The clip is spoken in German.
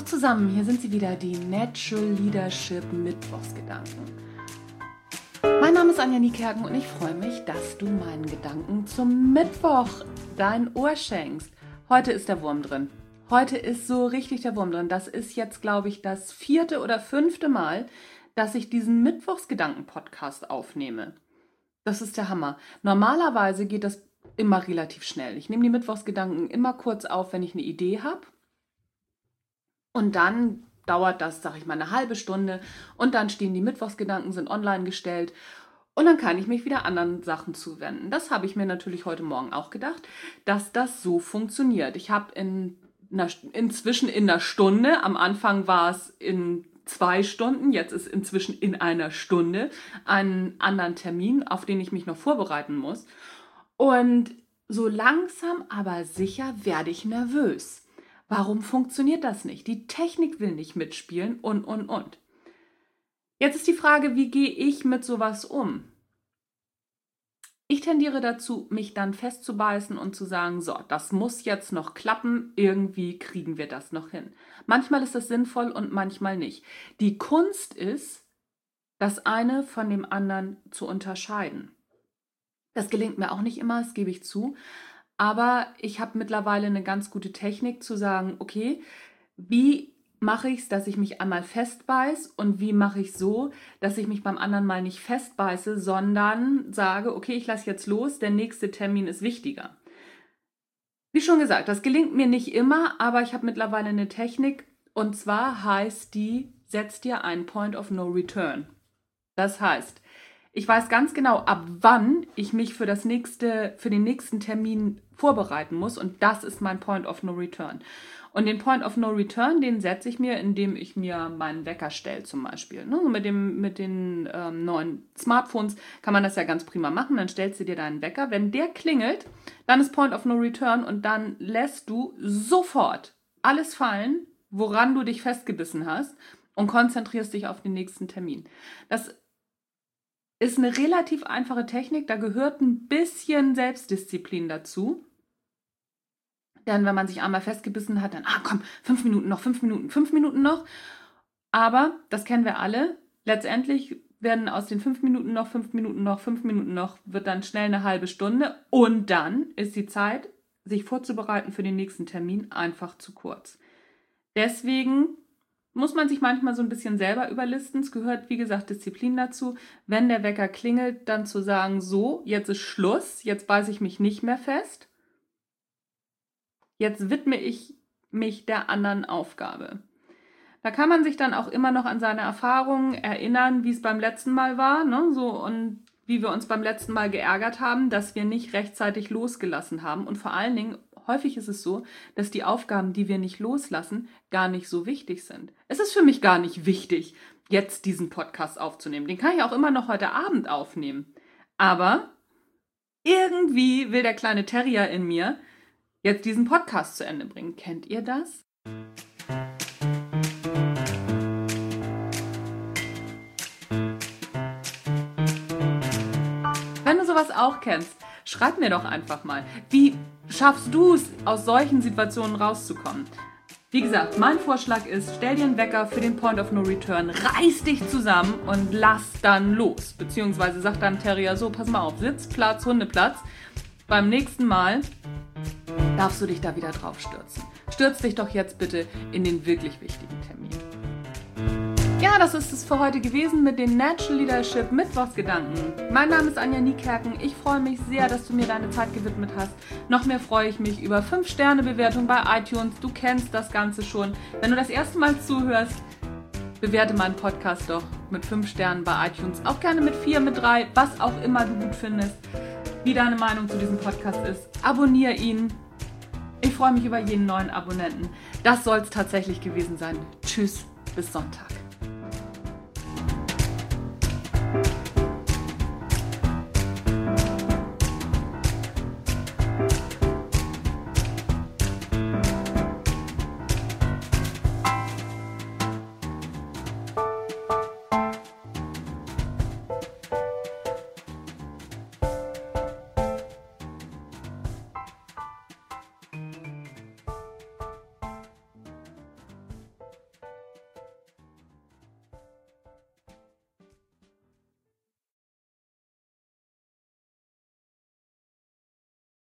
zusammen, hier sind sie wieder, die Natural Leadership Mittwochsgedanken. Mein Name ist Anja Niekerken und ich freue mich, dass du meinen Gedanken zum Mittwoch dein Ohr schenkst. Heute ist der Wurm drin. Heute ist so richtig der Wurm drin. Das ist jetzt, glaube ich, das 4. oder 5. Mal, dass ich diesen Mittwochsgedanken-Podcast aufnehme. Das ist der Hammer. Normalerweise geht das immer relativ schnell. Ich nehme die Mittwochsgedanken immer kurz auf, wenn ich eine Idee habe. Und dann dauert das, sage ich mal, eine halbe Stunde. Und dann stehen die Mittwochsgedanken, sind online gestellt. Und dann kann ich mich wieder anderen Sachen zuwenden. Das habe ich mir natürlich heute Morgen auch gedacht, dass das so funktioniert. Ich habe inzwischen in einer Stunde, am Anfang war es in 2 Stunden, jetzt ist inzwischen in einer Stunde einen anderen Termin, auf den ich mich noch vorbereiten muss. Und so langsam, aber sicher werde ich nervös. Warum funktioniert das nicht? Die Technik will nicht mitspielen und. Jetzt ist die Frage, wie gehe ich mit sowas um? Ich tendiere dazu, mich dann festzubeißen und zu sagen, so, das muss jetzt noch klappen, irgendwie kriegen wir das noch hin. Manchmal ist das sinnvoll und manchmal nicht. Die Kunst ist, das eine von dem anderen zu unterscheiden. Das gelingt mir auch nicht immer, das gebe ich zu. Aber ich habe mittlerweile eine ganz gute Technik zu sagen, okay, wie mache ich es, dass ich mich einmal festbeiße und wie mache ich es so, dass ich mich beim anderen Mal nicht festbeiße, sondern sage, okay, ich lasse jetzt los, der nächste Termin ist wichtiger. Wie schon gesagt, das gelingt mir nicht immer, aber ich habe mittlerweile eine Technik und zwar heißt die, setz dir einen Point of No Return. Das heißt, ich weiß ganz genau, ab wann ich mich für den nächsten Termin vorbereiten muss und das ist mein Point of No Return. Und den Point of No Return, den setze ich mir, indem ich mir meinen Wecker stelle zum Beispiel. Mit den neuen Smartphones kann man das ja ganz prima machen. Dann stellst du dir deinen Wecker. Wenn der klingelt, dann ist Point of No Return und dann lässt du sofort alles fallen, woran du dich festgebissen hast und konzentrierst dich auf den nächsten Termin. Das ist eine relativ einfache Technik, da gehört ein bisschen Selbstdisziplin dazu. Denn wenn man sich einmal festgebissen hat, dann, 5 Minuten noch, 5 Minuten noch. Aber, das kennen wir alle, letztendlich werden aus den 5 Minuten noch, 5 Minuten noch, 5 Minuten noch, wird dann schnell eine halbe Stunde. Und dann ist die Zeit, sich vorzubereiten für den nächsten Termin, einfach zu kurz. Deswegen muss man sich manchmal so ein bisschen selber überlisten. Es gehört, wie gesagt, Disziplin dazu. Wenn der Wecker klingelt, dann zu sagen, so, jetzt ist Schluss, jetzt beiße ich mich nicht mehr fest. Jetzt widme ich mich der anderen Aufgabe. Da kann man sich dann auch immer noch an seine Erfahrungen erinnern, wie es beim letzten Mal war, und wie wir uns beim letzten Mal geärgert haben, dass wir nicht rechtzeitig losgelassen haben. Und vor allen Dingen, häufig ist es so, dass die Aufgaben, die wir nicht loslassen, gar nicht so wichtig sind. Es ist für mich gar nicht wichtig, jetzt diesen Podcast aufzunehmen. Den kann ich auch immer noch heute Abend aufnehmen. Aber irgendwie will der kleine Terrier in mir jetzt diesen Podcast zu Ende bringen. Kennt ihr das? Wenn du sowas auch kennst, schreib mir doch einfach mal, wie schaffst du es, aus solchen Situationen rauszukommen? Wie gesagt, mein Vorschlag ist, stell dir einen Wecker für den Point of No Return, reiß dich zusammen und lass dann los. Beziehungsweise sag dann Terrier so, pass mal auf, Sitzplatz, Hundeplatz. Beim nächsten Mal darfst du dich da wieder drauf stürzen. Stürz dich doch jetzt bitte in den wirklich wichtigen Termin. Ja, das ist es für heute gewesen mit den Natural Leadership Mittwochsgedanken. Mein Name ist Anja Niekerken. Ich freue mich sehr, dass du mir deine Zeit gewidmet hast. Noch mehr freue ich mich über 5-Sterne-Bewertung bei iTunes. Du kennst das Ganze schon. Wenn du das erste Mal zuhörst, bewerte meinen Podcast doch mit 5 Sternen bei iTunes. Auch gerne mit 4, mit 3, was auch immer du gut findest. Wie deine Meinung zu diesem Podcast ist. Abonniere ihn. Ich freue mich über jeden neuen Abonnenten. Das soll es tatsächlich gewesen sein. Tschüss, bis Sonntag.